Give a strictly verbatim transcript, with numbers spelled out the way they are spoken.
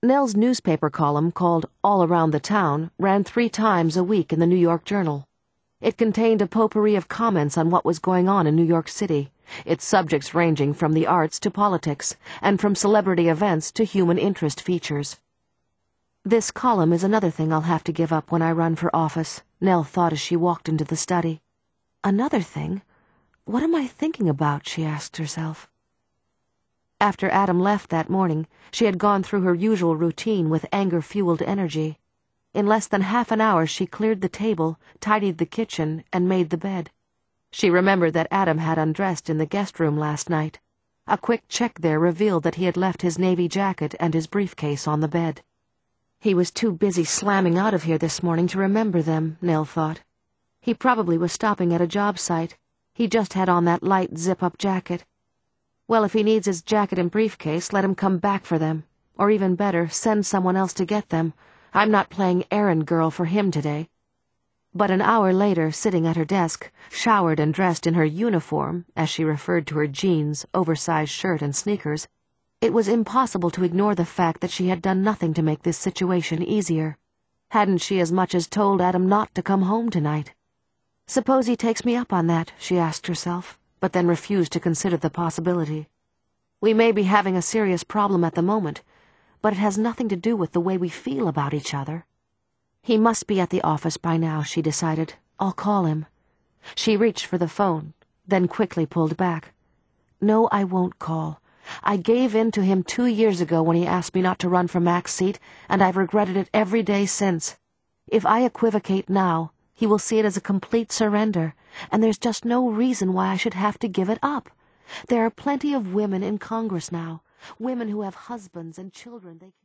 Nell's newspaper column, called All Around the Town, ran three times a week in the New York Journal. It contained a potpourri of comments on what was going on in New York City, its subjects ranging from the arts to politics, and from celebrity events to human interest features. This column is another thing I'll have to give up when I run for office, Nell thought as she walked into the study. Another thing? What am I thinking about, she asked herself. After Adam left that morning, she had gone through her usual routine with anger-fueled energy. In less than half an hour she cleared the table, tidied the kitchen, and made the bed. She remembered that Adam had undressed in the guest room last night. A quick check there revealed that he had left his navy jacket and his briefcase on the bed. He was too busy slamming out of here this morning to remember them, Nell thought. He probably was stopping at a job site. He just had on that light zip-up jacket. Well, if he needs his jacket and briefcase, let him come back for them. Or even better, send someone else to get them. I'm not playing errand girl for him today. But an hour later, sitting at her desk, showered and dressed in her uniform, as she referred to her jeans, oversized shirt, and sneakers, it was impossible to ignore the fact that she had done nothing to make this situation easier. Hadn't she as much as told Adam not to come home tonight? Suppose he takes me up on that, she asked herself, but then refused to consider the possibility. We may be having a serious problem at the moment, but it has nothing to do with the way we feel about each other. He must be at the office by now, she decided. I'll call him. She reached for the phone, then quickly pulled back. No, I won't call. I gave in to him two years ago when he asked me not to run for Mac's seat, and I've regretted it every day since. If I equivocate now, he will see it as a complete surrender, and there's just no reason why I should have to give it up. There are plenty of women in Congress now, women who have husbands and children they